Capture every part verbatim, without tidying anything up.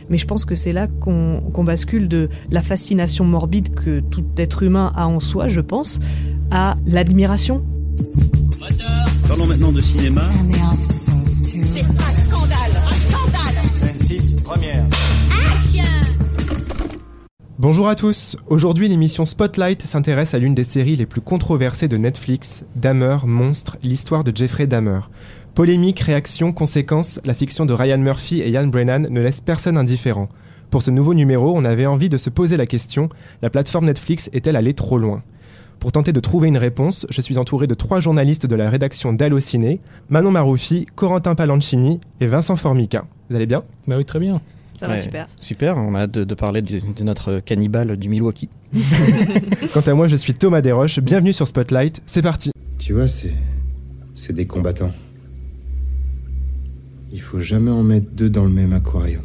mais je pense que c'est là qu'on, qu'on bascule de la fascination morbide que tout être humain a en soi, je pense, à l'admiration. Parlons maintenant de cinéma. C'est un scandale, un scandale. vingt-six, première. Action. Bonjour à tous, aujourd'hui l'émission Spotlight s'intéresse à l'une des séries les plus controversées de Netflix, Dahmer, Monstre, l'histoire de Jeffrey Dahmer. Polémique, réaction, conséquences, la fiction de Ryan Murphy et Ian Brennan ne laisse personne indifférent. Pour ce nouveau numéro, on avait envie de se poser la question, la plateforme Netflix est-elle allée trop loin ? Pour tenter de trouver une réponse, je suis entouré de trois journalistes de la rédaction d'Allociné, Manon Maroufi, Corentin Palancini et Vincent Formica. Vous allez bien ? Bah oui, très bien. Ça va ouais, super. Super, on a hâte de, de parler de, de notre cannibale du Milwaukee. Quant à moi, je suis Thomas Desroches, bienvenue sur Spotlight, c'est parti. Tu vois, c'est... c'est des combattants. Il faut jamais en mettre deux dans le même aquarium.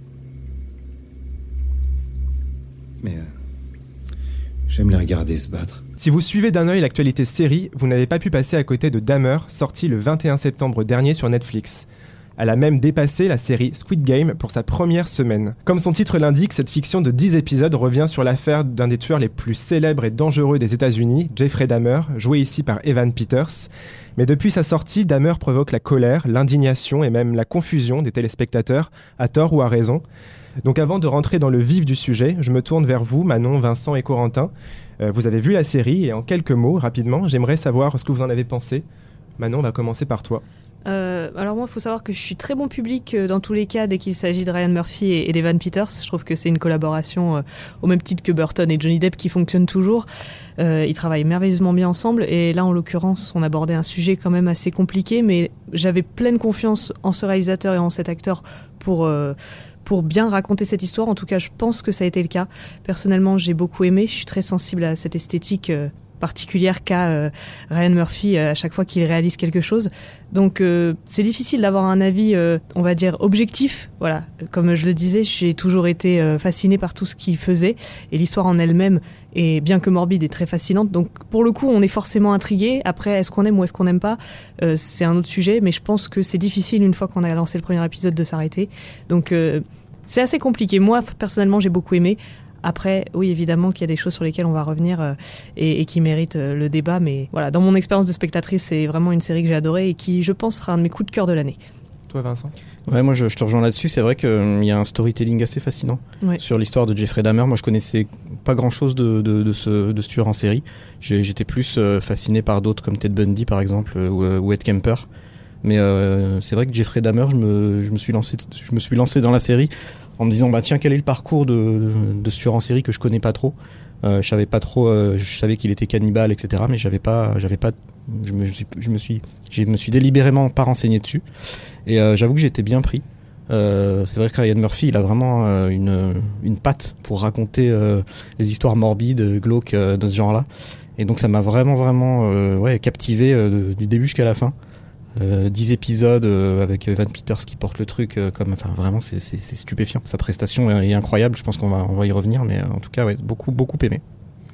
Mais... Euh, j'aime les regarder se battre. Si vous suivez d'un œil l'actualité série, vous n'avez pas pu passer à côté de Dahmer, sorti le vingt et un septembre dernier sur Netflix. Elle a même dépassé la série Squid Game pour sa première semaine. Comme son titre l'indique, cette fiction de dix épisodes revient sur l'affaire d'un des tueurs les plus célèbres et dangereux des États-Unis, Jeffrey Dahmer, joué ici par Evan Peters. Mais depuis sa sortie, Dahmer provoque la colère, l'indignation et même la confusion des téléspectateurs, à tort ou à raison. Donc avant de rentrer dans le vif du sujet, je me tourne vers vous, Manon, Vincent et Corentin. Euh, vous avez vu la série et en quelques mots, rapidement, j'aimerais savoir ce que vous en avez pensé. Manon, on va commencer par toi. Euh, alors moi, il faut savoir que je suis très bon public euh, dans tous les cas dès qu'il s'agit de Ryan Murphy et, et d'Evan Peters. Je trouve que c'est une collaboration euh, au même titre que Burton et Johnny Depp qui fonctionne toujours. Euh, ils travaillent merveilleusement bien ensemble et là, en l'occurrence, on abordait un sujet quand même assez compliqué, mais j'avais pleine confiance en ce réalisateur et en cet acteur pour... Euh, pour bien raconter cette histoire. En tout cas, je pense que ça a été le cas. Personnellement, j'ai beaucoup aimé. Je suis très sensible à cette esthétique euh, particulière qu'a euh, Ryan Murphy euh, à chaque fois qu'il réalise quelque chose. Donc, euh, c'est difficile d'avoir un avis, euh, on va dire, objectif. Voilà. Comme je le disais, j'ai toujours été euh, fascinée par tout ce qu'il faisait. Et l'histoire en elle-même, est, bien que morbide, est très fascinante. Donc, pour le coup, on est forcément intrigué. Après, est-ce qu'on aime ou est-ce qu'on n'aime pas ? euh, C'est un autre sujet. Mais je pense que c'est difficile, une fois qu'on a lancé le premier épisode, de s'arrêter. Donc, euh, c'est assez compliqué. Moi, personnellement, j'ai beaucoup aimé. Après, oui, évidemment qu'il y a des choses sur lesquelles on va revenir euh, et, et qui méritent euh, le débat. Mais voilà, dans mon expérience de spectatrice, c'est vraiment une série que j'ai adorée et qui, je pense, sera un de mes coups de cœur de l'année. Toi, Vincent ? Ouais, moi je, je te rejoins là-dessus. C'est vrai qu'il euh, y a un storytelling assez fascinant ouais. sur l'histoire de Jeffrey Dahmer. Moi, je connaissais pas grand-chose de, de, de, ce, de ce tueur en série. J'ai, j'étais plus euh, fasciné par d'autres comme Ted Bundy, par exemple, euh, ou, ou Ed Kemper. Mais euh, c'est vrai que Jeffrey Dahmer, je me, je me suis lancé, je me suis lancé dans la série en me disant bah tiens, quel est le parcours de, de, de ce tueur en série que je connais pas trop. Euh, je savais pas trop, euh, je savais qu'il était cannibale, et cetera. Mais j'avais pas, j'avais pas, je me, je suis, je me suis, je me suis délibérément pas renseigné dessus. Et euh, j'avoue que j'étais bien pris. Euh, c'est vrai que Ryan Murphy, il a vraiment euh, une, une patte pour raconter euh, les histoires morbides, glauques euh, de ce genre-là. Et donc ça m'a vraiment, vraiment euh, ouais, captivé euh, de, du début jusqu'à la fin. Euh, dix épisodes euh, avec Evan Peters qui porte le truc euh, comme, enfin vraiment c'est, c'est, c'est stupéfiant. Sa prestation est, est incroyable. Je pense qu'on va, on va y revenir, mais en tout cas ouais, beaucoup, beaucoup aimé. Corentin ?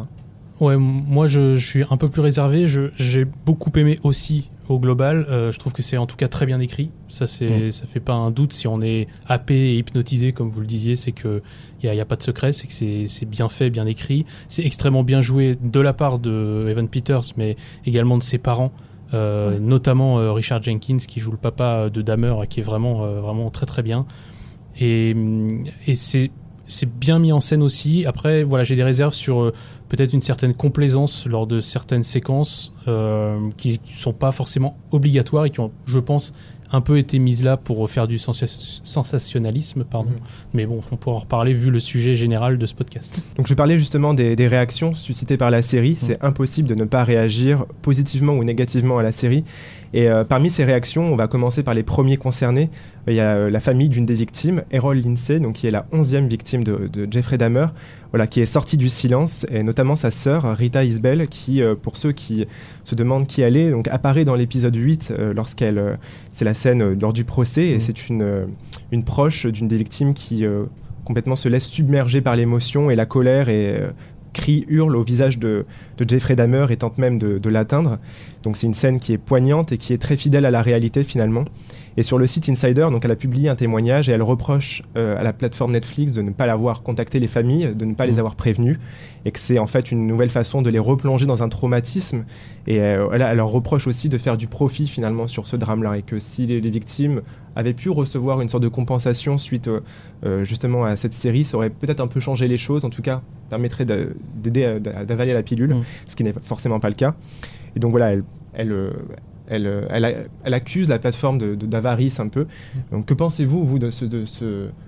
Ouais, moi je, je suis un peu plus réservé. Je, j'ai beaucoup aimé aussi au global. Euh, je trouve que c'est en tout cas très bien écrit. Ça, c'est, mmh. ça fait pas un doute. Si on est happé et hypnotisé, comme vous le disiez, c'est qu'il n'y a, y a pas de secret. C'est que c'est, c'est bien fait, bien écrit. C'est extrêmement bien joué de la part de Evan Peters, mais également de ses parents. Euh, ouais. Notamment euh, Richard Jenkins qui joue le papa de Dahmer, qui est vraiment, euh, vraiment très très bien. Et, et c'est, c'est bien mis en scène aussi. Après, voilà, j'ai des réserves sur euh, peut-être une certaine complaisance lors de certaines séquences euh, qui ne sont pas forcément obligatoires et qui ont, je pense, un peu été mises là pour faire du sens- sensationnalisme. Pardon. Mmh. Mais bon, on pourra en reparler vu le sujet général de ce podcast. Donc je parlais justement des, des réactions suscitées par la série. Mmh. C'est impossible de ne pas réagir positivement ou négativement à la série. Et euh, parmi ces réactions, on va commencer par les premiers concernés. Il y a euh, la famille d'une des victimes, Errol Lindsay, donc qui est la onzième victime de, de Jeffrey Dahmer, voilà, qui est sortie du silence, et notamment sa sœur, Rita Isbell, qui, euh, pour ceux qui se demandent qui elle est, donc, apparaît dans l'épisode huit, euh, lorsqu'elle, euh, c'est la scène euh, lors du procès, et mmh. c'est une, euh, une proche d'une des victimes qui euh, complètement se laisse submerger par l'émotion et la colère, et euh, crie, hurle au visage de, de Jeffrey Dahmer et tente même de, de l'atteindre. Donc c'est une scène qui est poignante et qui est très fidèle à la réalité finalement. Et sur le site Insider, donc, elle a publié un témoignage et elle reproche euh, à la plateforme Netflix de ne pas l'avoir contacté les familles, de ne pas mmh. les avoir prévenus, et que c'est en fait une nouvelle façon de les replonger dans un traumatisme. Et euh, elle, elle leur reproche aussi de faire du profit finalement sur ce drame-là, et que si les, les victimes avaient pu recevoir une sorte de compensation suite euh, euh, justement à cette série, ça aurait peut-être un peu changé les choses, en tout cas permettrait de, d'aider à, d'avaler la pilule, mmh. ce qui n'est forcément pas le cas. Et donc voilà, elle... elle euh, Elle, elle, elle accuse la plateforme de, de, d'avarice un peu. Donc, que pensez-vous, vous, de, ce, de, ce,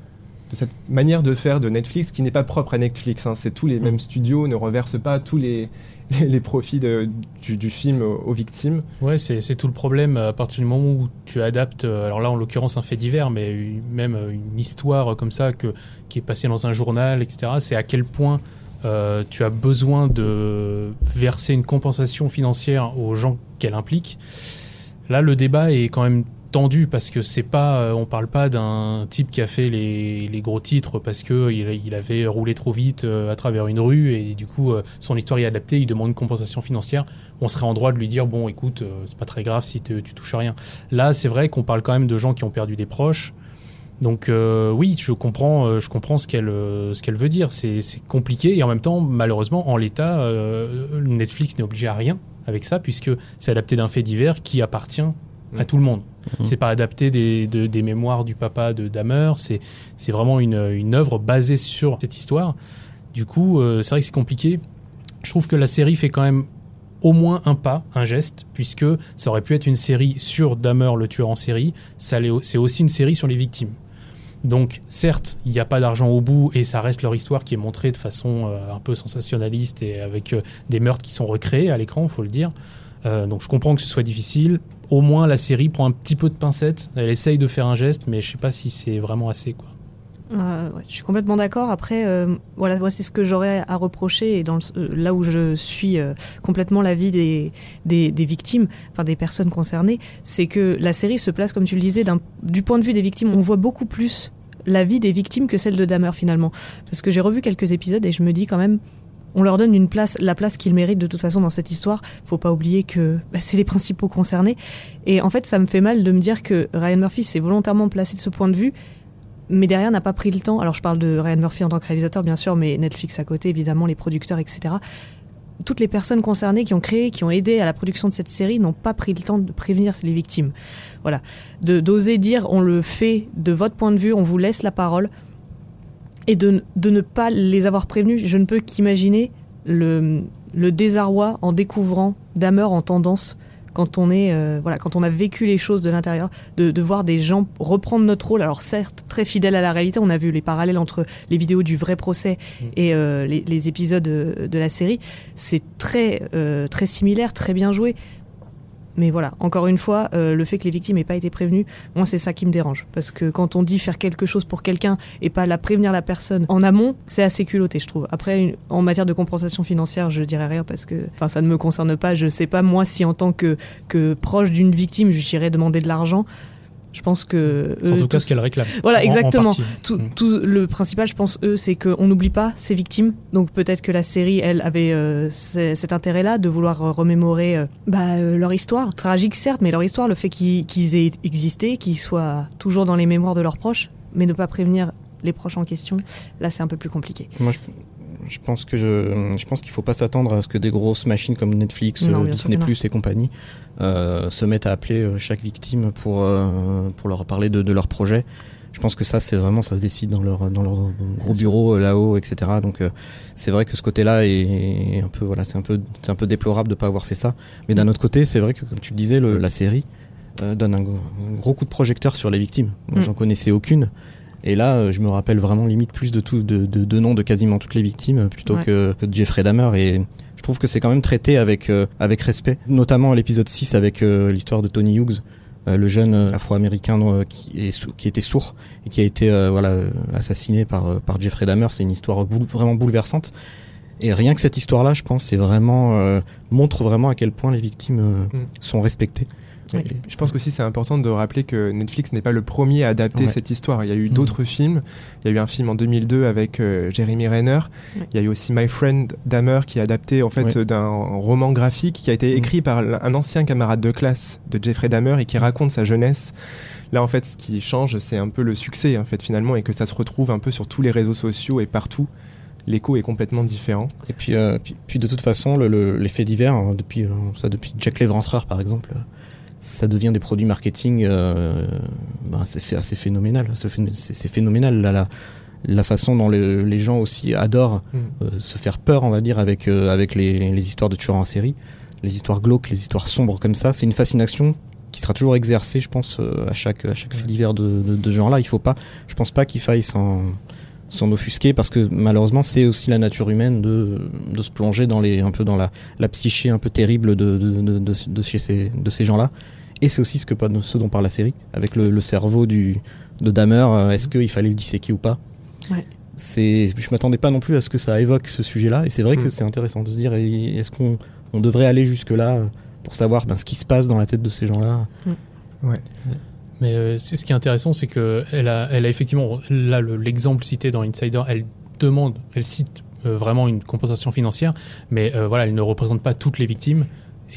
de cette manière de faire de Netflix qui n'est pas propre à Netflix, hein. C'est tous les mêmes studios, ne reversent pas tous les, les, les profits de, du, du film aux, aux victimes. Ouais, c'est, c'est tout le problème à partir du moment où tu adaptes, alors là en l'occurrence un fait divers, mais même une histoire comme ça que, qui est passée dans un journal, et cetera. C'est à quel point Euh, tu as besoin de verser une compensation financière aux gens qu'elle implique. Là, le débat est quand même tendu parce que c'est pas, euh, on parle pas d'un type qui a fait les, les gros titres parce que il, il avait roulé trop vite euh, à travers une rue et du coup euh, son histoire est adaptée, il demande une compensation financière. On serait en droit de lui dire bon, écoute, euh, c'est pas très grave si te, tu touches rien. Là, c'est vrai qu'on parle quand même de gens qui ont perdu des proches. Donc euh, oui, je comprends, euh, je comprends ce qu'elle, euh, ce qu'elle veut dire. C'est, c'est compliqué et en même temps, malheureusement, en l'état, euh, Netflix n'est obligé à rien avec ça puisque c'est adapté d'un fait divers qui appartient mmh. à tout le monde. Mmh. C'est pas adapté des, de, des mémoires du papa de Dahmer. C'est, c'est vraiment une, une œuvre basée sur cette histoire. Du coup, euh, c'est vrai que c'est compliqué. Je trouve que la série fait quand même au moins un pas, un geste, puisque ça aurait pu être une série sur Dahmer, le tueur en série. Ça l'est, c'est aussi une série sur les victimes. Donc, certes, il n'y a pas d'argent au bout et ça reste leur histoire qui est montrée de façon euh, un peu sensationnaliste et avec euh, des meurtres qui sont recréés à l'écran, il faut le dire. Euh, donc, je comprends que ce soit difficile. Au moins, la série prend un petit peu de pincettes. Elle essaye de faire un geste, mais je ne sais pas si c'est vraiment assez, quoi. Euh, ouais, je suis complètement d'accord. Après, euh, voilà, moi, c'est ce que j'aurais à reprocher, et dans le, euh, là où je suis euh, complètement l'avis des, des, des victimes, enfin des personnes concernées, c'est que la série se place, comme tu le disais, d'un, du point de vue des victimes. On voit beaucoup plus la vie des victimes que celle de Dahmer finalement. Parce que j'ai revu quelques épisodes et je me dis quand même, on leur donne une place, la place qu'ils méritent de toute façon dans cette histoire. Faut pas oublier que bah, c'est les principaux concernés. Et en fait, ça me fait mal de me dire que Ryan Murphy s'est volontairement placé de ce point de vue, mais derrière n'a pas pris le temps. Alors je parle de Ryan Murphy en tant que réalisateur bien sûr, mais Netflix à côté évidemment, les producteurs, et cetera. Toutes les personnes concernées qui ont créé, qui ont aidé à la production de cette série n'ont pas pris le temps de prévenir les victimes. Voilà, de, d'oser dire on le fait de votre point de vue, on vous laisse la parole, et de, de ne pas les avoir prévenus. Je ne peux qu'imaginer le, le désarroi en découvrant Dahmer en tendance quand on est euh, voilà, quand on a vécu les choses de l'intérieur, de, de voir des gens reprendre notre rôle. Alors certes, très fidèle à la réalité, on a vu les parallèles entre les vidéos du vrai procès et euh, les, les épisodes de, de la série. C'est très, euh, très similaire, très bien joué. Mais voilà, encore une fois, euh, le fait que les victimes n'aient pas été prévenues, moi c'est ça qui me dérange. Parce que quand on dit faire quelque chose pour quelqu'un et pas la prévenir la personne en amont, c'est assez culotté, je trouve. Après, une, en matière de compensation financière, je dirais rien parce que ça ne me concerne pas. Je sais pas, moi, si en tant que, que proche d'une victime, j'irais demander de l'argent. Je pense que... C'est en eux, tout cas tous... ce qu'elle réclame. Voilà, en, exactement. en tout, mmh. tout le principal, je pense, eux, c'est qu'on n'oublie pas ces victimes. Donc peut-être que la série, elle, avait euh, cet intérêt-là de vouloir remémorer euh, bah, euh, leur histoire. Tragique, certes, mais leur histoire, le fait qu'ils, qu'ils aient existé, qu'ils soient toujours dans les mémoires de leurs proches, mais ne pas prévenir les proches en question, là, c'est un peu plus compliqué. Moi, je... Je pense, que je, je pense qu'il ne faut pas s'attendre à ce que des grosses machines comme Netflix, non, euh, Disney plus et compagnie euh, se mettent à appeler chaque victime pour, euh, pour leur parler de, de leur projet. Je pense que ça, c'est vraiment, ça se décide dans leur, dans leur gros bureau là-haut, et cetera. Donc euh, c'est vrai que ce côté-là est un peu, voilà, c'est un peu, c'est un peu déplorable de ne pas avoir fait ça. Mais d'un autre côté, c'est vrai que, comme tu le disais, le, la série euh, donne un, un gros coup de projecteur sur les victimes. Moi, mm. j'en connaissais aucune. Et là, je me rappelle vraiment limite plus de, tout, de, de, de noms de quasiment toutes les victimes plutôt ouais. que, que de Jeffrey Dahmer. Et je trouve que c'est quand même traité avec, euh, avec respect, notamment à l'épisode six avec euh, l'histoire de Tony Hughes, euh, le jeune afro-américain euh, qui, est, qui était sourd et qui a été euh, voilà, assassiné par, par Jeffrey Dahmer. C'est une histoire boule, vraiment bouleversante. Et rien que cette histoire-là, je pense, c'est vraiment, euh, montre vraiment à quel point les victimes euh, mm. sont respectées. Oui. Je pense qu'aussi c'est important de rappeler que Netflix n'est pas le premier à adapter ouais. cette histoire. Il y a eu mmh. d'autres films. Il y a eu un film en deux mille deux avec euh, Jeremy Renner. Ouais. Il y a eu aussi My Friend Dahmer qui est adapté en fait ouais. d'un roman graphique qui a été écrit mmh. par un ancien camarade de classe de Jeffrey Dahmer et qui raconte sa jeunesse. Là en fait ce qui change c'est un peu le succès en fait finalement et que ça se retrouve un peu sur tous les réseaux sociaux et partout. L'écho est complètement différent. Et puis, euh, puis, puis de toute façon, le, le, l'effet divers, hein, depuis, euh, ça, depuis Jack l'Éventreur par exemple, euh, ça devient des produits marketing, euh, bah, c'est assez phénoménal. C'est, c'est phénoménal là, la, la façon dont les, les gens aussi adorent mmh. euh, se faire peur, on va dire, avec, euh, avec les, les histoires de tueurs en série, les histoires glauques, les histoires sombres comme ça. C'est une fascination qui sera toujours exercée, je pense, euh, à chaque, à chaque fait divers de, de, de ce genre-là. Il faut pas, je pense pas qu'il faille s'en... s'en offusquer parce que malheureusement c'est aussi la nature humaine de, de se plonger dans les, un peu dans la, la psyché un peu terrible de, de, de, de, de, chez ces, de ces gens-là et c'est aussi ce, que, ce dont parle la série avec le, le cerveau du, de Dahmer, est-ce qu'il fallait le disséquer ou pas ouais. c'est, je m'attendais pas non plus à ce que ça évoque ce sujet-là et c'est vrai mmh. que c'est intéressant de se dire est-ce qu'on on devrait aller jusque-là pour savoir ben, ce qui se passe dans la tête de ces gens-là mmh. ouais. Mais euh, ce qui est intéressant, c'est qu'elle a, elle a effectivement, là, le, l'exemple cité dans Insider, elle demande, elle cite euh, vraiment une compensation financière, mais euh, voilà, elle ne représente pas toutes les victimes.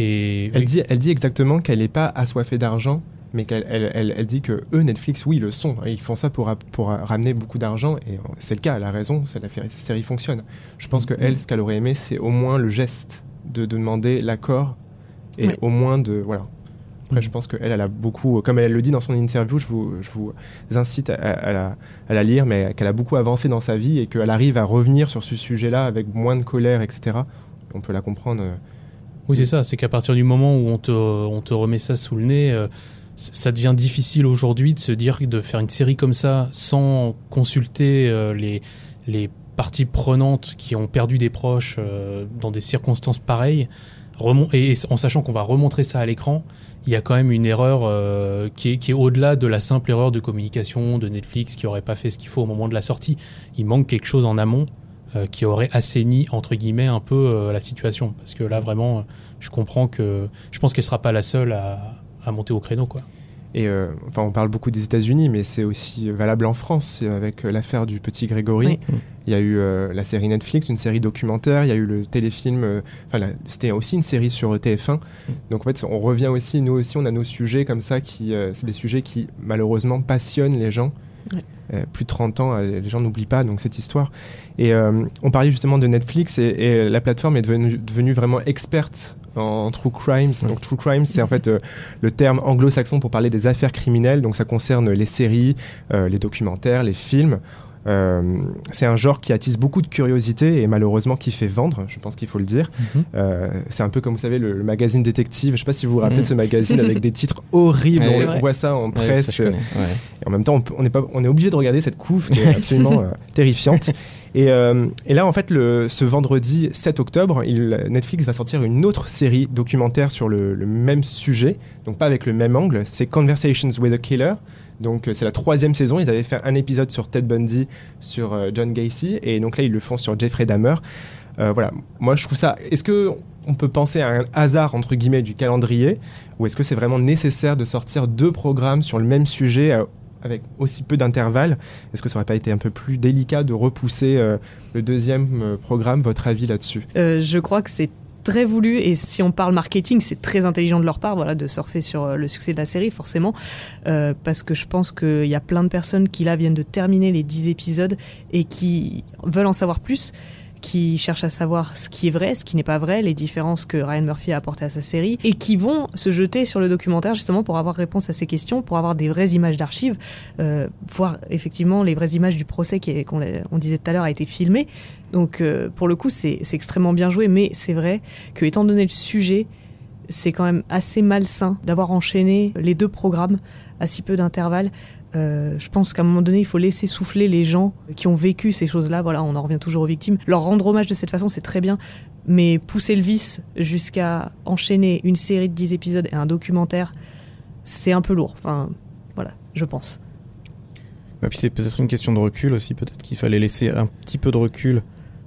Et elle dit, elle dit exactement qu'elle n'est pas assoiffée d'argent, mais qu'elle elle, elle, elle dit que eux, Netflix, oui, ils le sont. Ils font ça pour, pour ramener beaucoup d'argent, et c'est le cas, elle a raison, c'est la série fonctionne. Je pense qu'elle, mmh. ce qu'elle aurait aimé, c'est au moins le geste de, de demander l'accord, et ouais. au moins de... voilà. Après, je pense qu'elle, elle a beaucoup, comme elle le dit dans son interview, je vous, je vous incite à, à, la, à la lire, mais qu'elle a beaucoup avancé dans sa vie et qu'elle arrive à revenir sur ce sujet-là avec moins de colère, et cetera. On peut la comprendre. Oui, c'est ça. C'est qu'à partir du moment où on te, on te remet ça sous le nez, euh, ça devient difficile aujourd'hui de se dire de faire une série comme ça sans consulter euh, les, les parties prenantes qui ont perdu des proches euh, dans des circonstances pareilles, remon- et, et en sachant qu'on va remontrer ça à l'écran. Il y a quand même une erreur euh, qui, est, qui est au-delà de la simple erreur de communication de Netflix qui n'aurait pas fait ce qu'il faut au moment de la sortie. Il manque quelque chose en amont euh, qui aurait assaini, entre guillemets, un peu euh, la situation. Parce que là, vraiment, je comprends que... Je pense qu'elle ne sera pas la seule à, à monter au créneau, quoi. Et euh, enfin, on parle beaucoup des États-Unis, mais c'est aussi valable en France avec l'affaire du petit Grégory. Oui. Il y a eu euh, la série Netflix, une série documentaire. Il y a eu le téléfilm. Euh, enfin, la, c'était aussi une série sur T F un. Donc en fait, on revient aussi. Nous aussi, on a nos sujets comme ça qui, euh, c'est des sujets qui malheureusement passionnent les gens. Oui. Euh, plus de trente ans, euh, les gens n'oublient pas donc cette histoire. Et euh, on parlait justement de Netflix et, et la plateforme est devenue, devenue vraiment experte en true crime. Donc true crime, c'est en fait euh, le terme anglo-saxon pour parler des affaires criminelles. Donc ça concerne les séries, euh, les documentaires, les films. Euh, c'est un genre qui attise beaucoup de curiosité et malheureusement qui fait vendre, je pense qu'il faut le dire. Mm-hmm. Euh, c'est un peu comme vous savez le, le magazine détective. Je ne sais pas si vous vous rappelez mm. de ce magazine avec des titres horribles. Ouais, on, on voit ça en presse. Ouais, ça, ouais. Et en même temps, on, on, est pas, on est obligé de regarder cette couve qui est absolument euh, terrifiante. Et, euh, et là, en fait, le, ce vendredi sept octobre, il, Netflix va sortir une autre série documentaire sur le, le même sujet, donc pas avec le même angle. C'est Conversations with a Killer. Donc c'est la troisième saison. Ils avaient fait un épisode sur Ted Bundy, sur euh, John Gacy, et donc là ils le font sur Jeffrey Dahmer. Euh, voilà. Moi je trouve ça. Est-ce que on peut penser à un hasard entre guillemets du calendrier, ou est-ce que c'est vraiment nécessaire de sortir deux programmes sur le même sujet euh, avec aussi peu d'intervalle? Est-ce que ça aurait pas été un peu plus délicat de repousser euh, le deuxième euh, programme? Votre avis là-dessus? euh, Je crois que c'est très voulu, et si on parle marketing, c'est très intelligent de leur part, voilà, de surfer sur le succès de la série, forcément, euh, parce que je pense qu'il y a plein de personnes qui là viennent de terminer les dix épisodes et qui veulent en savoir plus, qui cherchent à savoir ce qui est vrai, ce qui n'est pas vrai, les différences que Ryan Murphy a apportées à sa série, et qui vont se jeter sur le documentaire justement pour avoir réponse à ces questions, pour avoir des vraies images d'archives, euh, voir effectivement les vraies images du procès qui est, qu'on on disait tout à l'heure a été filmé. Donc euh, pour le coup c'est, c'est extrêmement bien joué, mais c'est vrai que étant donné le sujet, c'est quand même assez malsain d'avoir enchaîné les deux programmes à si peu d'intervalle. Euh, je pense qu'à un moment donné, il faut laisser souffler les gens qui ont vécu ces choses-là. Voilà, on en revient toujours aux victimes. Leur rendre hommage de cette façon, c'est très bien, mais pousser le vice jusqu'à enchaîner une série de dix épisodes et un documentaire, c'est un peu lourd. Enfin, voilà, je pense. Et puis c'est peut-être une question de recul aussi. Peut-être qu'il fallait laisser un petit peu de recul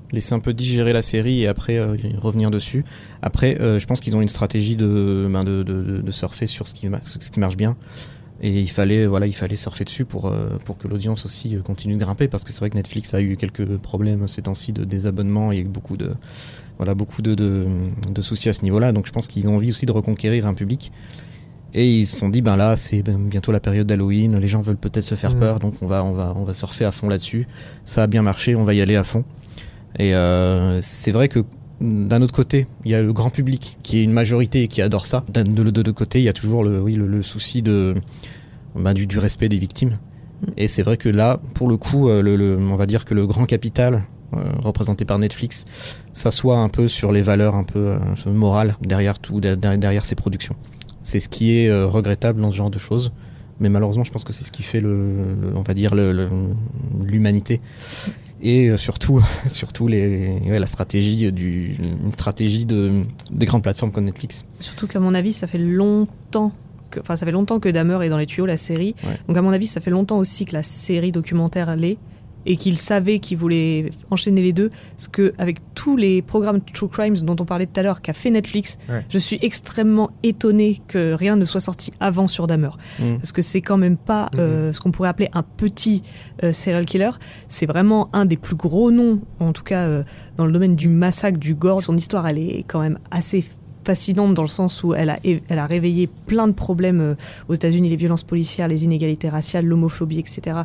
laisser un peu digérer la série et après euh, revenir dessus. Après, euh, je pense qu'ils ont une stratégie de, ben de, de, de surfer sur ce qui, ce qui marche bien. Et il fallait, voilà, il fallait surfer dessus pour, euh, pour que l'audience aussi continue de grimper, parce que c'est vrai que Netflix a eu quelques problèmes ces temps-ci de désabonnement et beaucoup de, voilà, beaucoup de, de, de soucis à ce niveau-là. Donc je pense qu'ils ont envie aussi de reconquérir un public. Et ils se sont dit, ben là, c'est bientôt la période d'Halloween, les gens veulent peut-être se faire mmh. peur, donc on va, on va, on va surfer à fond là-dessus. Ça a bien marché, on va y aller à fond. Et euh, c'est vrai que d'un autre côté, il y a le grand public qui est une majorité et qui adore ça. De, de, de l'autre côté, il y a toujours le, oui, le, le souci de, bah, du, du respect des victimes. Et c'est vrai que là, pour le coup, le, le, on va dire que le grand capital euh, représenté par Netflix s'assoit un peu sur les valeurs un peu euh, morales derrière tout, derrière, derrière ces productions. C'est ce qui est euh, regrettable dans ce genre de choses. Mais malheureusement, je pense que c'est ce qui fait le, le on va dire le, le, l'humanité. Et surtout, surtout les, ouais, la stratégie du, une stratégie de, des grandes plateformes comme Netflix. Surtout qu'à mon avis, ça fait longtemps, que, enfin ça fait longtemps que Dahmer est dans les tuyaux, la série. Ouais. Donc à mon avis, ça fait longtemps aussi que la série documentaire l'est, et qu'il savait qu'il voulait enchaîner les deux. Parce que avec tous les programmes True Crimes dont on parlait tout à l'heure, qu'a fait Netflix, ouais. je suis extrêmement étonnée que rien ne soit sorti avant sur Dahmer. Mmh. Parce que c'est quand même pas euh, mmh. ce qu'on pourrait appeler un petit euh, serial killer. C'est vraiment un des plus gros noms, en tout cas euh, dans le domaine du massacre, du gore. Son histoire, elle est quand même assez fascinante dans le sens où elle a, elle a réveillé plein de problèmes euh, aux États-Unis, les violences policières, les inégalités raciales, l'homophobie, et cetera.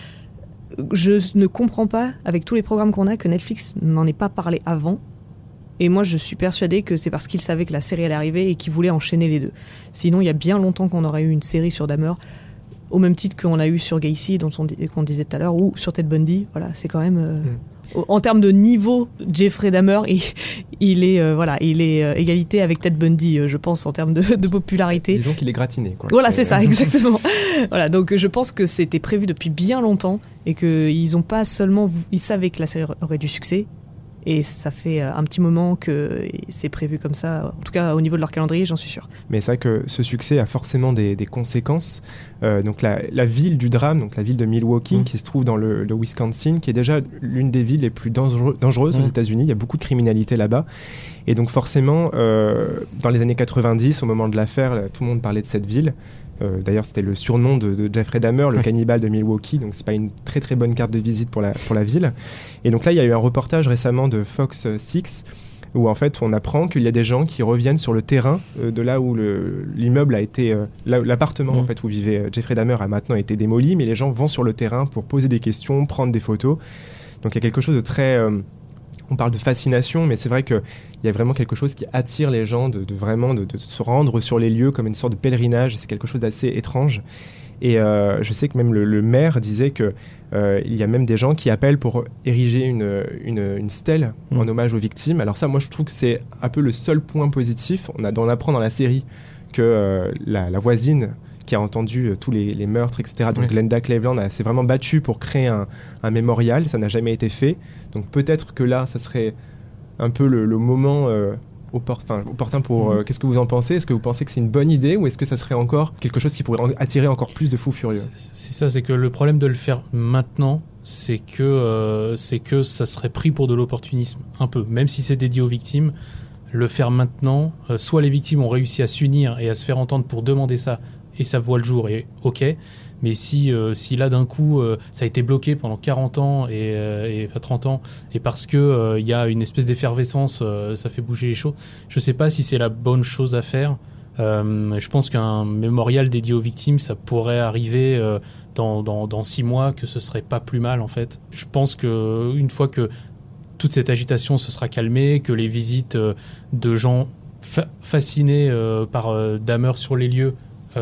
Je ne comprends pas, avec tous les programmes qu'on a, que Netflix n'en ait pas parlé avant. Et moi, je suis persuadée que c'est parce qu'il savait que la série allait arriver et qu'il voulait enchaîner les deux. Sinon, il y a bien longtemps qu'on aurait eu une série sur Dahmer, au même titre qu'on a eu sur Gacy, dont on, qu'on disait tout à l'heure, ou sur Ted Bundy. Voilà, c'est quand même... Euh, mm. En termes de niveau, Jeffrey Dahmer, il, il est, euh, voilà, il est euh, égalité avec Ted Bundy, euh, je pense, en termes de, de popularité. Disons qu'il est gratiné, quoi. Voilà, c'est, c'est ça, exactement. Voilà, donc je pense que c'était prévu depuis bien longtemps et qu'ils ont pas seulement, ils savaient que la série aurait du succès. Et ça fait un petit moment que c'est prévu comme ça, en tout cas au niveau de leur calendrier, j'en suis sûr. Mais c'est vrai que ce succès a forcément des, des conséquences. Euh, donc la, la ville du drame, donc la ville de Milwaukee, mmh. qui se trouve dans le, le Wisconsin, qui est déjà l'une des villes les plus dangereux, dangereuses mmh. aux États-Unis. Il y a beaucoup de criminalité là-bas. Et donc forcément, euh, dans les années quatre-vingt-dix, au moment de l'affaire, là, tout le monde parlait de cette ville. Euh, d'ailleurs, c'était le surnom de, de Jeffrey Dahmer, le cannibale de Milwaukee, donc c'est pas une très très bonne carte de visite pour la, pour la ville. Et donc là, il y a eu un reportage récemment de Fox six où en fait on apprend qu'il y a des gens qui reviennent sur le terrain euh, de là où le, l'immeuble a été, euh, là, l'appartement mmh. en fait où vivait Jeffrey Dahmer a maintenant été démoli, mais les gens vont sur le terrain pour poser des questions, prendre des photos. Donc il y a quelque chose de très... Euh, on parle de fascination, mais c'est vrai qu'il y a vraiment quelque chose qui attire les gens de, de vraiment de, de se rendre sur les lieux comme une sorte de pèlerinage. C'est quelque chose d'assez étrange. Et euh, je sais que même le, le maire disait qu'il euh, y a même des gens qui appellent pour ériger une, une, une stèle mmh. en hommage aux victimes. Alors ça, moi, je trouve que c'est un peu le seul point positif. On, a, on apprend dans la série que euh, la, la voisine qui a entendu euh, tous les, les meurtres, et cetera. Donc oui. Glenda Cleveland a, s'est vraiment battue pour créer un, un mémorial. Ça n'a jamais été fait. Donc peut-être que là, ça serait un peu le, le moment euh, opportun, opportun pour... Mmh. Euh, qu'est-ce que vous en pensez ? Est-ce que vous pensez que c'est une bonne idée ou est-ce que ça serait encore quelque chose qui pourrait en, attirer encore plus de fous furieux ? c'est, c'est ça, c'est que le problème de le faire maintenant, c'est que, euh, c'est que ça serait pris pour de l'opportunisme, un peu. Même si c'est dédié aux victimes, le faire maintenant, euh, soit les victimes ont réussi à s'unir et à se faire entendre pour demander ça, et ça voit le jour, et ok. Mais si, euh, si là, d'un coup, euh, ça a été bloqué pendant quarante ans, et, euh, et enfin trente ans, et parce qu'il euh, y a une espèce d'effervescence, euh, ça fait bouger les choses, je ne sais pas si c'est la bonne chose à faire. Euh, je pense qu'un mémorial dédié aux victimes, ça pourrait arriver euh, dans, dans, dans six mois, que ce ne serait pas plus mal, en fait. Je pense qu'une fois que toute cette agitation se sera calmée, que les visites euh, de gens fa- fascinés euh, par euh, Dahmer sur les lieux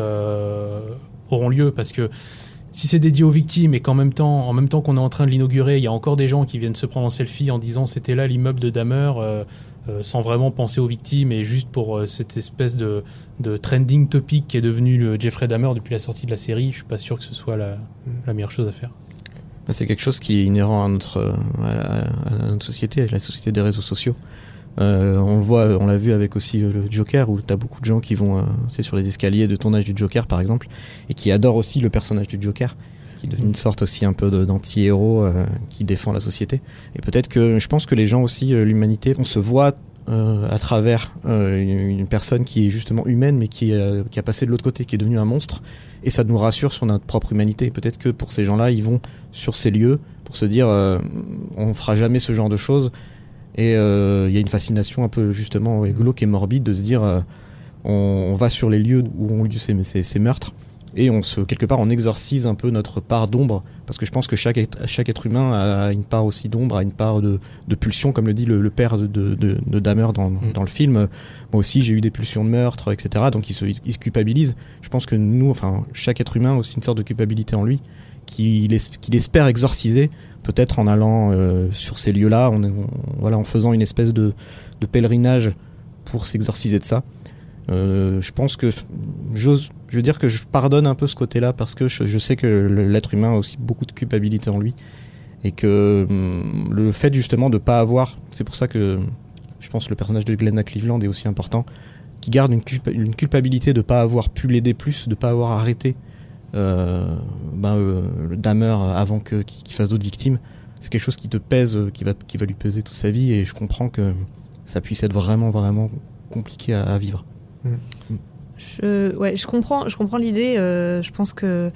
Euh, auront lieu, parce que si c'est dédié aux victimes et qu'en même temps, en même temps qu'on est en train de l'inaugurer, il y a encore des gens qui viennent se prendre en selfie en disant c'était là l'immeuble de Dahmer, euh, euh, sans vraiment penser aux victimes et juste pour euh, cette espèce de, de trending topic qui est devenu le Jeffrey Dahmer depuis la sortie de la série, je suis pas sûr que ce soit la, la meilleure chose à faire. C'est quelque chose qui est inhérent à notre, à la, à notre société, à la société des réseaux sociaux. Euh, on le voit, on l'a vu avec aussi le Joker, où t'as beaucoup de gens qui vont, euh, c'est sur les escaliers de tournage du Joker par exemple, et qui adorent aussi le personnage du Joker, qui qui est une sorte aussi un peu de, d'anti-héros euh, qui défend la société. Et peut-être que je pense que les gens aussi, euh, l'humanité, on se voit euh, à travers euh, une, une personne qui est justement humaine, mais qui, euh, qui a passé de l'autre côté, qui est devenue un monstre. Et ça nous rassure sur notre propre humanité. Peut-être que pour ces gens-là, ils vont sur ces lieux pour se dire euh, on fera jamais ce genre de choses. Et il euh, y a une fascination un peu justement glauque et morbide de se dire euh, on, on va sur les lieux où ont lieu ces, ces, ces meurtres. Et on se, quelque part, on exorcise un peu notre part d'ombre, parce que je pense que chaque être, chaque être humain a une part aussi d'ombre, a une part de, de pulsion, comme le dit le, le père de, de, de, de Dahmer dans, mmh. dans le film. Moi aussi, j'ai eu des pulsions de meurtre, et cetera. Donc, il se, il se culpabilise. Je pense que nous, enfin, chaque être humain a aussi une sorte de culpabilité en lui, qu'il, es, qu'il espère exorciser, peut-être en allant euh, sur ces lieux-là, on, on, voilà, en faisant une espèce de, de pèlerinage pour s'exorciser de ça. Euh, je pense que j'ose, je veux dire que je pardonne un peu ce côté-là parce que je, je sais que l'être humain a aussi beaucoup de culpabilité en lui et que hum, le fait justement de pas avoir, c'est pour ça que je pense que le personnage de Glenna Cleveland est aussi important, qui garde une, culpa, une culpabilité de pas avoir pu l'aider plus, de pas avoir arrêté euh, ben, euh, le Dahmer avant que, qu'il, qu'il fasse d'autres victimes. C'est quelque chose qui te pèse, qui va, qui va lui peser toute sa vie et je comprends que ça puisse être vraiment vraiment compliqué à, à vivre. Je, ouais, je comprends, je comprends l'idée. Euh, je pense que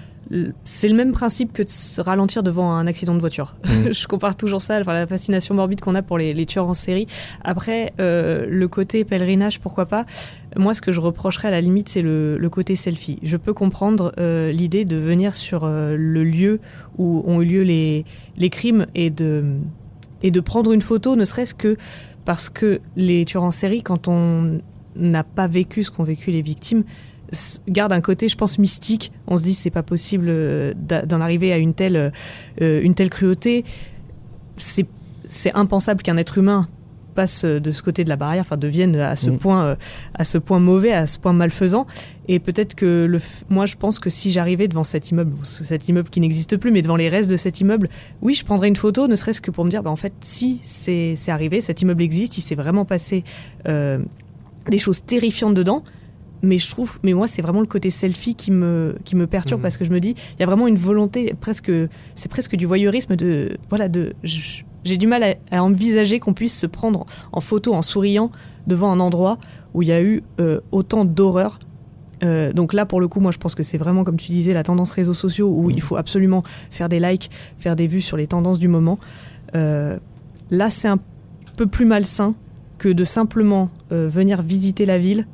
c'est le même principe que de se ralentir devant un accident de voiture. Mmh. Je compare toujours ça, enfin, la fascination morbide qu'on a pour les, les tueurs en série. Après, euh, le côté pèlerinage, pourquoi pas. Moi, ce que je reprocherais à la limite, c'est le, le côté selfie. Je peux comprendre euh, l'idée de venir sur euh, le lieu où ont eu lieu les, les crimes et de, et de prendre une photo, ne serait-ce que parce que les tueurs en série, quand on n'a pas vécu ce qu'ont vécu les victimes, garde un côté, je pense, mystique. On se dit c'est pas possible d'en arriver à une telle, euh, une telle cruauté. C'est, c'est impensable qu'un être humain passe de ce côté de la barrière, enfin devienne à ce, mmh. point, euh, à ce point mauvais, à ce point malfaisant. Et peut-être que le, moi je pense que si j'arrivais devant cet immeuble, cet immeuble qui n'existe plus, mais devant les restes de cet immeuble, oui, je prendrais une photo, ne serait-ce que pour me dire, bah, en fait, si c'est, c'est arrivé, cet immeuble existe, il s'est vraiment passé euh, des choses terrifiantes dedans. Mais je trouve, mais moi, c'est vraiment le côté selfie qui me, qui me perturbe mmh. parce que je me dis, il y a vraiment une volonté, presque, c'est presque du voyeurisme de, voilà, de, je, j'ai du mal à, à envisager qu'on puisse se prendre en photo en souriant devant un endroit où il y a eu euh, autant d'horreur. Euh, donc là, pour le coup, moi, je pense que c'est vraiment, comme tu disais, la tendance réseaux sociaux où mmh. il faut absolument faire des likes, faire des vues sur les tendances du moment. Euh, là, c'est un peu plus malsain que de simplement euh, venir visiter la ville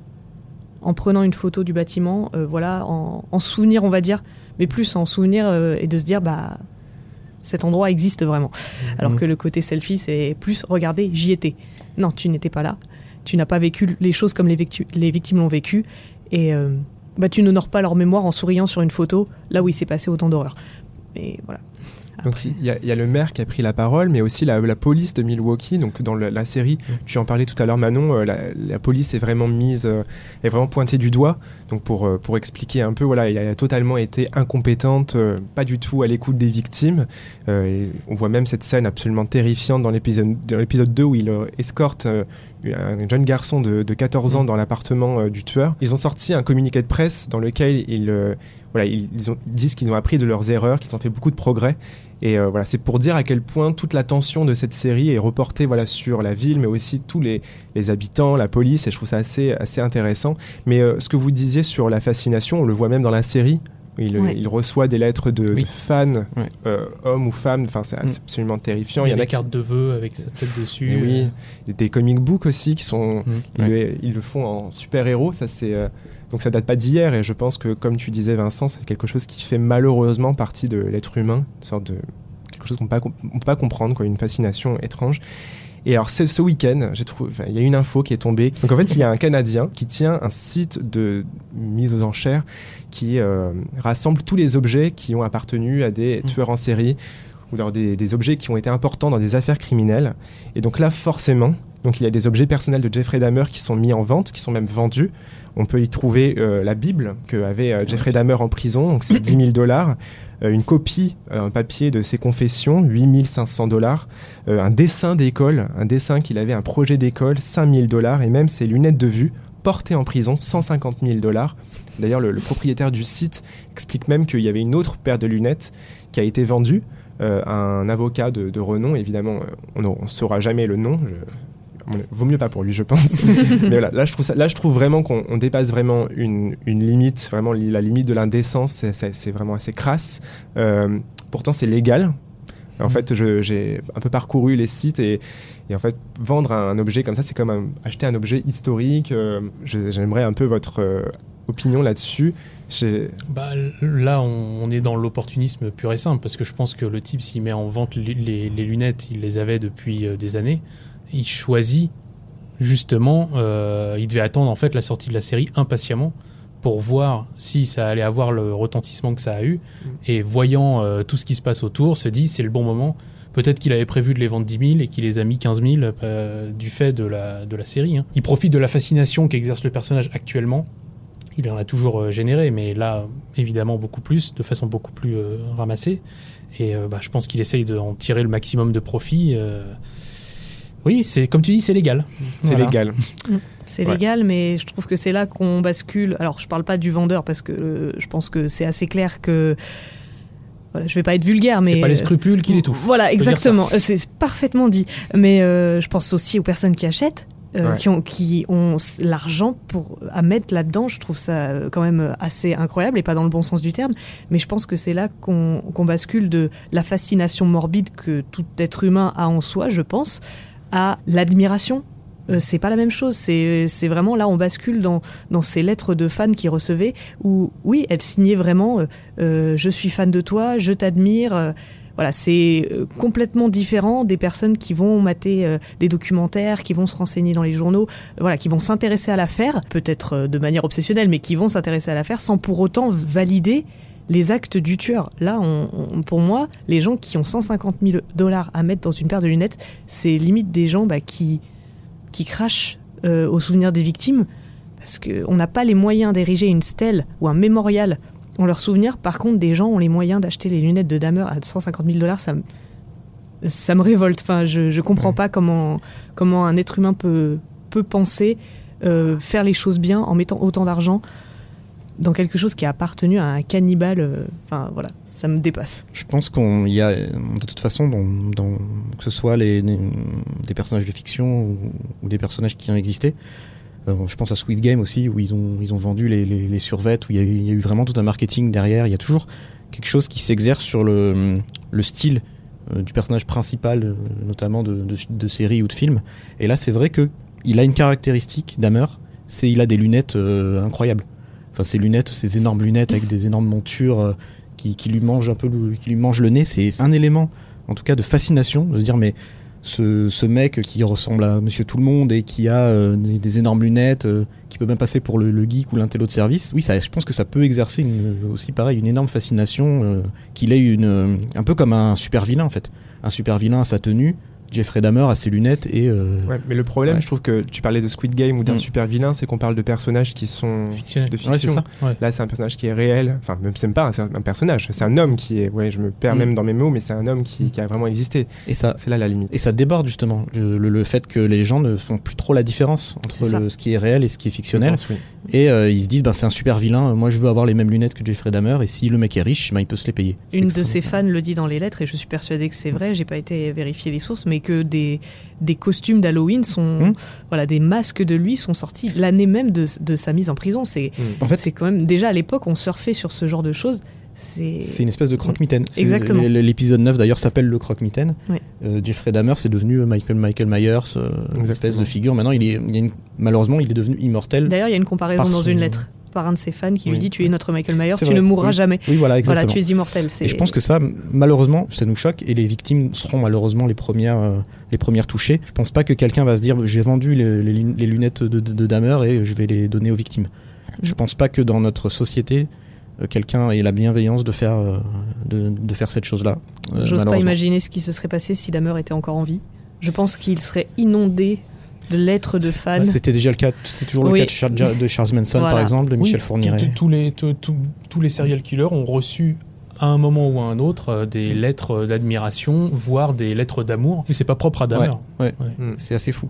en prenant une photo du bâtiment, euh, voilà, en, en souvenir, on va dire, mais plus en souvenir euh, et de se dire, bah, cet endroit existe vraiment. Mmh. Alors que le côté selfie, c'est plus, regardez, j'y étais. Non, tu n'étais pas là. Tu n'as pas vécu les choses comme les, victu- les victimes l'ont vécu. Et euh, bah, tu n'honores pas leur mémoire en souriant sur une photo, là où il s'est passé autant d'horreur. Et voilà. Donc il y, y a le maire qui a pris la parole, mais aussi la, la police de Milwaukee. Donc dans le, la série, mmh. tu en parlais tout à l'heure, Manon, euh, la, la police est vraiment mise, euh, est vraiment pointée du doigt. Donc pour euh, pour expliquer un peu, voilà, elle a totalement été incompétente, euh, pas du tout à l'écoute des victimes. Euh, et on voit même cette scène absolument terrifiante dans l'épisode dans l'épisode deux où il euh, escorte euh, un jeune garçon de, de quatorze ans mmh. dans l'appartement euh, du tueur. Ils ont sorti un communiqué de presse dans lequel ils euh, voilà, ils, ils, ont, ils disent qu'ils ont appris de leurs erreurs, qu'ils ont fait beaucoup de progrès. Et euh, voilà, c'est pour dire à quel point toute l'attention de cette série est reportée voilà, sur la ville, mais aussi tous les, les habitants, la police, et je trouve ça assez, assez intéressant. Mais euh, ce que vous disiez sur la fascination, on le voit même dans la série. Il, ouais. il reçoit des lettres de, oui. de fans, ouais. euh, hommes ou femmes, enfin, c'est mm. absolument terrifiant. Il y a des cartes de vœux avec sa tête dessus. Et oui, euh... des comic books aussi qui sont, mm. ils, ouais. le, ils le font en super-héros, ça c'est... Euh, donc ça date pas d'hier et je pense que, comme tu disais Vincent, c'est quelque chose qui fait malheureusement partie de l'être humain, une sorte de... quelque chose qu'on ne peut, peut pas comprendre, quoi, une fascination étrange. Et alors c'est, ce week-end, j'ai trouvé, il y a une info qui est tombée. Donc en fait, il y a un Canadien qui tient un site de mise aux enchères qui euh, rassemble tous les objets qui ont appartenu à des tueurs en série ou alors des, des objets qui ont été importants dans des affaires criminelles. Et donc là, forcément, donc il y a des objets personnels de Jeffrey Dahmer qui sont mis en vente, qui sont même vendus. On peut y trouver euh, la Bible qu'avait euh, Jeffrey Dahmer en prison, donc c'est dix mille dollars. Euh, une copie, euh, un papier de ses confessions, huit mille cinq cents dollars. Euh, un dessin d'école, un dessin qu'il avait, un projet d'école, cinq mille dollars. Et même ses lunettes de vue, portées en prison, cent cinquante mille dollars. D'ailleurs, le, le propriétaire du site explique même qu'il y avait une autre paire de lunettes qui a été vendue euh, à un avocat de, de renom. Évidemment, on ne saura jamais le nom. Je, on, vaut mieux pas pour lui, je pense. Mais voilà, là, je trouve ça, là, je trouve vraiment qu'on on dépasse vraiment une, une limite, vraiment la limite de l'indécence. C'est, c'est, c'est vraiment assez crasse. Euh, pourtant, c'est légal. En fait, je, j'ai un peu parcouru les sites et, et en fait, vendre un objet comme ça, c'est comme un, acheter un objet historique. Euh, je, j'aimerais un peu votre euh, opinion là-dessus. J'ai... Bah, là, on, on est dans l'opportunisme pur et simple, parce que je pense que le type, s'il met en vente les, les, les lunettes, il les avait depuis euh, des années, il choisit justement, euh, il devait attendre en fait la sortie de la série impatiemment, pour voir si ça allait avoir le retentissement que ça a eu. Et voyant euh, tout ce qui se passe autour, se dit c'est le bon moment. Peut-être qu'il avait prévu de les vendre dix mille et qu'il les a mis quinze mille euh, du fait de la, de la série. Hein. Il profite de la fascination qu'exerce le personnage actuellement. Il en a toujours euh, généré, mais là, évidemment, beaucoup plus, de façon beaucoup plus euh, ramassée. Et euh, bah, je pense qu'il essaye d'en tirer le maximum de profit. Euh... Oui, c'est, comme tu dis, c'est légal. C'est voilà. légal. C'est Ouais. légal, mais je trouve que c'est là qu'on bascule. Alors, je parle pas du vendeur parce que euh, je pense que c'est assez clair que. Voilà, je vais pas être vulgaire, mais. C'est pas les scrupules qui l'étouffent. Voilà, On peut dire exactement. C'est parfaitement dit. Mais euh, je pense aussi aux personnes qui achètent. Euh, Ouais. qui, ont, qui ont l'argent pour, à mettre là-dedans. Je trouve ça euh, quand même assez incroyable et pas dans le bon sens du terme, mais je pense que c'est là qu'on, qu'on bascule de la fascination morbide que tout être humain a en soi, je pense, à l'admiration. Euh, c'est pas la même chose, c'est, c'est vraiment là on bascule dans, dans ces lettres de fans qu'ils recevaient où oui, elles signaient vraiment euh, euh, je suis fan de toi, je t'admire. euh, Voilà, c'est euh, complètement différent des personnes qui vont mater euh, des documentaires, qui vont se renseigner dans les journaux, euh, voilà, qui vont s'intéresser à l'affaire, peut-être euh, de manière obsessionnelle, mais qui vont s'intéresser à l'affaire sans pour autant valider les actes du tueur. Là, on, on- pour moi, les gens qui ont cent cinquante mille dollars à mettre dans une paire de lunettes, c'est limite des gens bah, qui, qui crachent euh, au souvenir des victimes, parce qu'on n'a pas les moyens d'ériger une stèle ou un mémorial en leur souvenir. Par contre, des gens ont les moyens d'acheter les lunettes de Dahmer à cent cinquante mille dollars, ça me, ça me révolte. Enfin, je, je comprends Ouais. pas comment, comment un être humain peut, peut penser euh, faire les choses bien en mettant autant d'argent dans quelque chose qui a appartenu à un cannibale. euh, Enfin, voilà, ça me dépasse. Je pense qu'on y a, de toute façon, dans, dans- que ce soit les, les- des personnages de fiction ou, ou des personnages qui ont existé. Euh, je pense à Squid Game aussi, où ils ont, ils ont vendu les, les, les survêtes, où il y, a eu, il y a eu vraiment tout un marketing derrière. Il y a toujours quelque chose qui s'exerce sur le, le style euh, du personnage principal, euh, notamment de, de, de séries ou de films. Et là, c'est vrai qu'il a une caractéristique, Dahmer, c'est il a des lunettes euh, incroyables. Enfin, ces lunettes, ces énormes lunettes avec des énormes montures euh, qui, qui lui mangent un peu, le, qui lui mangent le nez. C'est un élément, en tout cas, de fascination, de se dire, mais ce, ce mec qui ressemble à Monsieur Tout-le-Monde et qui a euh, des, des énormes lunettes, euh, qui peut même passer pour le, le geek ou l'intello de service. Oui, ça, je pense que ça peut exercer une, aussi, pareil, une énorme fascination, euh, qu'il ait une, euh, un peu comme un super vilain, en fait. Un super vilain à sa tenue. Jeffrey Dahmer a ses lunettes et... Euh... Ouais, mais le problème, Ouais. je trouve que tu parlais de Squid Game ou d'un Mm. super vilain, c'est qu'on parle de personnages qui sont Fictionnels. de Ouais, c'est fiction. ça. Ouais. Là, c'est un personnage qui est réel. Enfin, même c'est même pas, c'est un personnage. C'est un homme qui est. Ouais, je me perds Mm. même dans mes mots, mais c'est un homme qui, qui a vraiment existé. Et ça, C'est là la limite. Et ça déborde justement, le, le- le fait que les gens ne font plus trop la différence entre C'est ça. le, ce qui est réel et ce qui est Je fictionnel. pense, oui. Et euh, ils se disent, bah, c'est un super vilain, moi je veux avoir les mêmes lunettes que Jeffrey Dahmer, et si le mec est riche, bah, il peut se les payer. C'est Une de extrêmement- ses fans le dit dans les lettres, et je suis persuadée que c'est vrai, j'ai pas été vérifier les sources, mais que des, des costumes d'Halloween sont. Hmm. Voilà, des masques de lui sont sortis l'année même de, de sa mise en prison. C'est, Mm. En fait, c'est quand même. Déjà à l'époque, on surfait sur ce genre de choses. C'est. c'est une espèce de croque-mitaine. C'est- Exactement. l- L'épisode neuf d'ailleurs s'appelle le croque-mitaine. Ouais. Euh, Jeffrey Dahmer, c'est devenu Michael, Michael Myers, euh, une espèce de figure. Maintenant, il est, il y a une- malheureusement, il est devenu immortel. D'ailleurs, il y a une comparaison Par dans son- une lettre par un de ses fans qui lui Oui. dit tu es notre Michael Myers, C'est tu vrai, ne mourras oui. jamais. Oui, voilà, exactement. Voilà, tu es immortel. C'est... Et je pense que ça, malheureusement, ça nous choque et les victimes seront malheureusement les premières, euh, les premières touchées. Je pense pas que quelqu'un va se dire j'ai vendu les, les, lun- les lunettes de, de, de Dahmer et je vais les donner aux victimes. Je pense pas que dans notre société, euh, quelqu'un ait la bienveillance de faire, euh, de, de faire cette chose-là. euh, J'ose pas malheureusement. imaginer ce qui se serait passé si Dahmer était encore en vie. Je pense qu'il serait inondé de lettres de fans. Bah, C'était déjà le cas, c'était toujours Oui. le cas de Charles, de Charles Manson Voilà. par exemple, de Oui, Michel tous- Fourniret. tous- tous les, tous- tous- tous les serial killers ont reçu à un moment ou à un autre euh, des lettres d'admiration, voire des lettres d'amour. Mais c'est pas propre à Dahmer. Ouais, Mm. c'est assez fou. De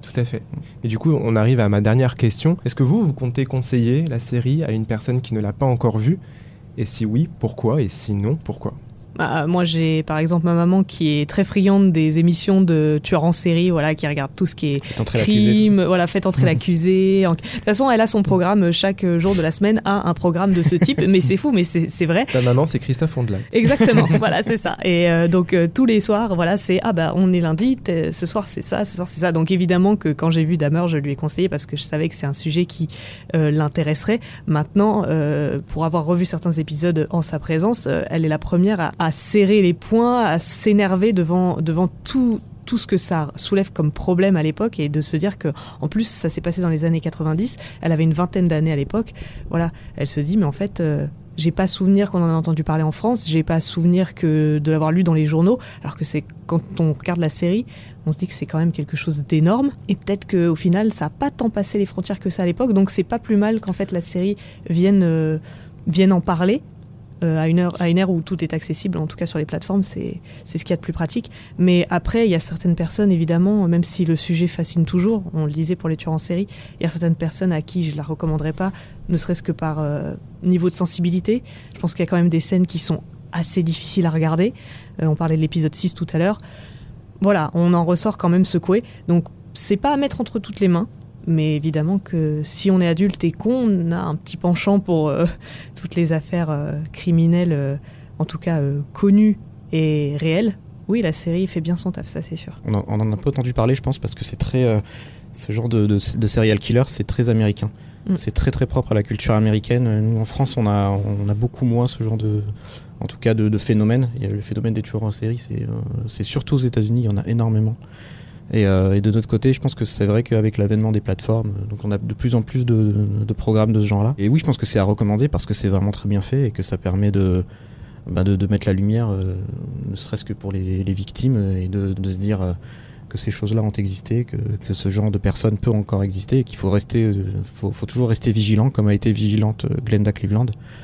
Tout à fait. Et du coup, on arrive à ma dernière question. Est-ce que vous, vous comptez conseiller la série à une personne qui ne l'a pas encore vue ? Et si oui, pourquoi ? Et si non, pourquoi ? Bah, moi, j'ai par exemple ma maman qui est très friande des émissions de tueurs en série, voilà, qui regarde tout ce qui est Faites entrer crime, l'accusé, voilà, faites entrer l'accusé. En- De toute façon, elle a son programme chaque jour de la semaine, a un programme de ce type. Mais c'est fou, mais c'est, c'est vrai. Ta maman, c'est Christophe Ondelat. Exactement, voilà, c'est ça. Et euh, donc euh, tous les soirs, voilà, c'est ah bah on est lundi, t'es- ce soir c'est ça, ce soir c'est ça. Donc évidemment que quand j'ai vu Dahmer, je lui ai conseillé parce que je savais que c'est un sujet qui euh, l'intéresserait. Maintenant, euh, pour avoir revu certains épisodes en sa présence, euh, elle est la première à, à serrer les poings, à s'énerver devant devant tout tout ce que ça soulève comme problème à l'époque et de se dire que en plus ça s'est passé dans les années quatre-vingt-dix, elle avait une vingtaine d'années à l'époque, voilà, elle se dit mais en fait euh, j'ai pas souvenir qu'on en a entendu parler en France, j'ai pas souvenir que de l'avoir lu dans les journaux, alors que c'est quand on regarde la série, on se dit que c'est quand même quelque chose d'énorme et peut-être qu'au final ça a pas tant passé les frontières que ça à l'époque, donc c'est pas plus mal qu'en fait la série vienne euh, vienne en parler. Euh, à, une heure, à une ère où tout est accessible, en tout cas sur les plateformes, c'est, c'est ce qu'il y a de plus pratique. Mais après, il y a certaines personnes, évidemment, même si le sujet fascine toujours, on le disait pour les tueurs en série, il y a certaines personnes à qui je ne la recommanderais pas, ne serait-ce que par euh, niveau de sensibilité. Je pense qu'il y a quand même des scènes qui sont assez difficiles à regarder. Euh, on parlait de l'épisode six tout à l'heure. Voilà, on en ressort quand même secoué. Donc, c'est pas à mettre entre toutes les mains. Mais évidemment que si on est adulte et qu'on on a un petit penchant pour euh, toutes les affaires euh, criminelles, euh, en tout cas euh, connues et réelles, oui, la série fait bien son taf, ça c'est sûr. On, en, on en a pas entendu parler, je pense, parce que c'est très... Euh, ce genre de, de, de serial killer, c'est très américain. Mm. C'est très très propre à la culture américaine. Nous, en France, on a, on a beaucoup moins ce genre de... En tout cas, de, de phénomène. Il y a le phénomène des tueurs en série, c'est, euh, c'est surtout aux États-Unis, il y en a énormément. Et, euh, et de notre côté, je pense que c'est vrai qu'avec l'avènement des plateformes, donc on a de plus en plus de, de, de programmes de ce genre-là. Et oui, je pense que c'est à recommander parce que c'est vraiment très bien fait et que ça permet de, bah de, de mettre la lumière, euh, ne serait-ce que pour les, les victimes, et de, de se dire euh, que ces choses-là ont existé, que, que ce genre de personnes peut encore exister et qu'il faut rester, euh, faut, faut toujours rester vigilant, comme a été vigilante Glenda Cleveland.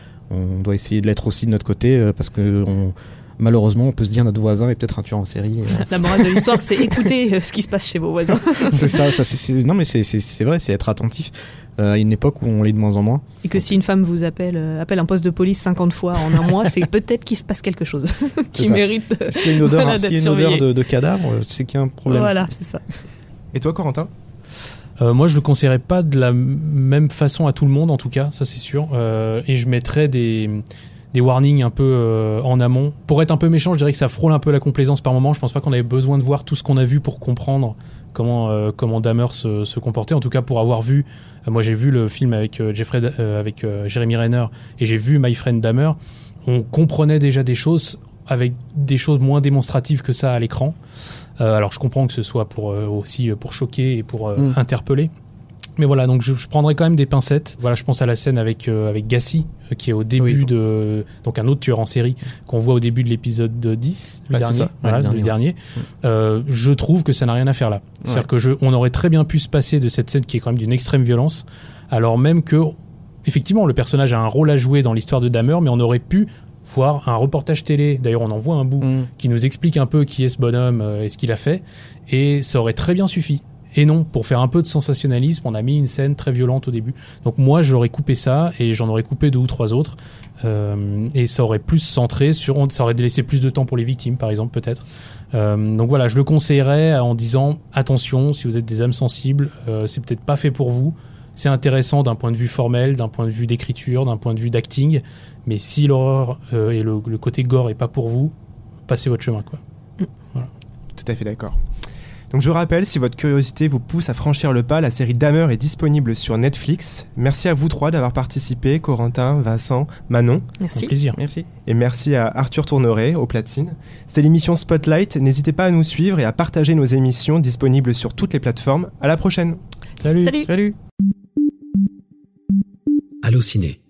On doit essayer de l'être aussi de notre côté euh, parce que on, malheureusement, on peut se dire notre voisin est peut-être un tueur en série. Euh... La morale de l'histoire, c'est écouter ce qui se passe chez vos voisins. c'est ça, ça c'est, c'est, non mais c'est, c'est, c'est vrai, c'est être attentif euh, à une époque où on l'est de moins en moins. Et que si une femme vous appelle, euh, appelle un poste de police cinquante fois en un mois, c'est peut-être qu'il se passe quelque chose qui mérite euh, s'il y a une odeur, voilà, s'il y a une odeur de, de cadavre, c'est qu'il y a un problème. Voilà, c'est ça. Et toi, Corentin ? Euh, moi, je le conseillerais pas de la m- même façon à tout le monde, en tout cas, ça c'est sûr. Euh, et je mettrais des, des warnings un peu euh, en amont. Pour être un peu méchant, je dirais que ça frôle un peu la complaisance par moment. Je pense pas qu'on avait besoin de voir tout ce qu'on a vu pour comprendre comment, euh, comment Dahmer se, se comportait. En tout cas, pour avoir vu, euh, moi j'ai vu le film avec, euh, Jeffrey, euh, avec euh, Jeremy Renner et j'ai vu My Friend Dahmer. On comprenait déjà des choses avec des choses moins démonstratives que ça à l'écran. Euh, alors je comprends que ce soit pour, euh, aussi pour choquer et pour euh, mmh. interpeller. Mais voilà, donc je, je prendrais quand même des pincettes. Voilà, je pense à la scène avec, euh, avec Gassi, euh, qui est au début oui. de... Donc un autre tueur en série, qu'on voit au début de l'épisode dix, le ah, dernier. Ça, voilà, ouais, le le dernier. Mmh. Euh, je trouve que ça n'a rien à faire là. C'est-à-dire ouais. que je, on aurait très bien pu se passer de cette scène qui est quand même d'une extrême violence, alors même que, effectivement, le personnage a un rôle à jouer dans l'histoire de Dahmer, mais on aurait pu voir un reportage télé, d'ailleurs on en voit un bout, mmh. qui nous explique un peu qui est ce bonhomme euh, et ce qu'il a fait, et ça aurait très bien suffi. Et non, pour faire un peu de sensationnalisme, on a mis une scène très violente au début. Donc moi j'aurais coupé ça, et j'en aurais coupé deux ou trois autres, euh, et ça aurait plus centré sur, ça aurait laissé plus de temps pour les victimes par exemple peut-être. Euh, donc voilà, je le conseillerais en disant attention, si vous êtes des âmes sensibles, euh, c'est peut-être pas fait pour vous. C'est intéressant d'un point de vue formel, d'un point de vue d'écriture, d'un point de vue d'acting, mais si l'horreur euh, et le, le côté gore est pas pour vous, passez votre chemin, quoi. Mm. Voilà. Tout à fait d'accord. Donc je rappelle, si votre curiosité vous pousse à franchir le pas, la série Dahmer est disponible sur Netflix. Merci à vous trois d'avoir participé, Corentin, Vincent, Manon. Merci. Un plaisir. Merci. Et merci à Arthur Tourneret, aux platines. C'était l'émission Spotlight. N'hésitez pas à nous suivre et à partager nos émissions disponibles sur toutes les plateformes. À la prochaine. Salut. Salut. Salut. Allociné,